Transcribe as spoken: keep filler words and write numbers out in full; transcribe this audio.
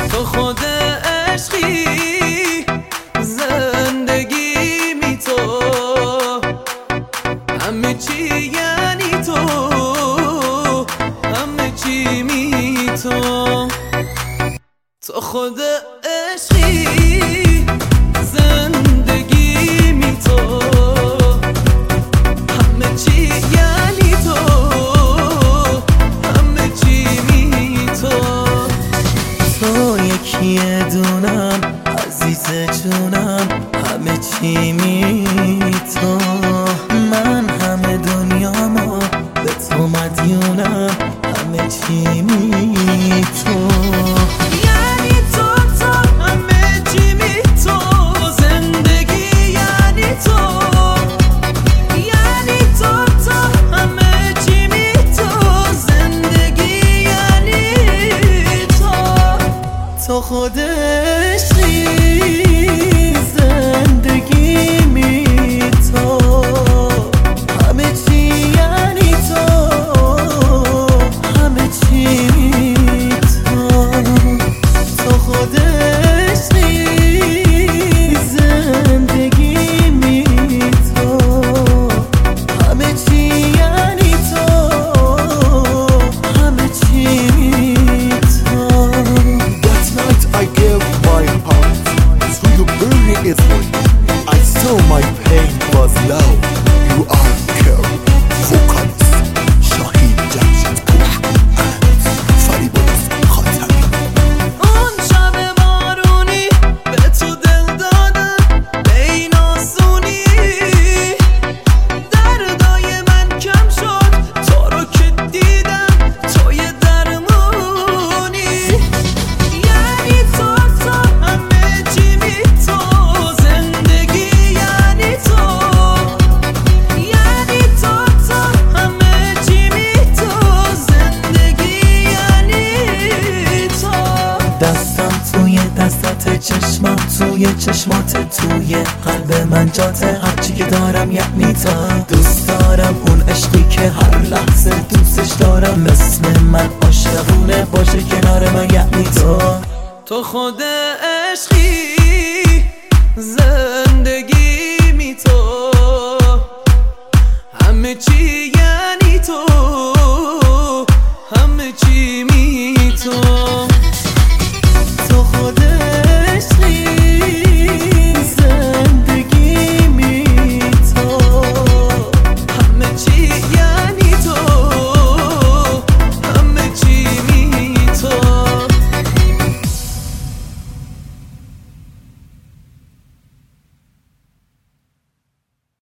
تو خود عشقی زندگی می تو همه چی یعنی تو همه چی می تو تو خود عشقی زندگی می تو همه چی یعنی تو همه چی می تو تو یکی دونم عزیز جونم همه چی می تو من همه دنیامو به تو مدیونم همه چی می تو تو خود عشقی زندگی می تو همه چی یعنی تو همه چی می تو تو خود عشقی زندگی می تو همه چی یعنی تو همه چی می تو I gave my heart to you, burning it for you. I saw my pain was love. You are care, focus. Shahid Jamshid Kush and Fariboz Khatami. اون شب بارونی به تو دل دادم به این آسونی دردای من کم شد تو رو که دیدم توی درمونی یعنی تو تو همه چی می تو زندگی یعنی تو یعنی تو تو همه چی می تو زندگی یعنی تو دستم توی دستات چشمم توی چشمات توی قلب من جاته هرچی که دارم یعنی تو دوست دارم اون عشقی که هر لحظه دوستش دارم مثل من عاشقونه باشه کنار من یعنی تو تو خود عشقی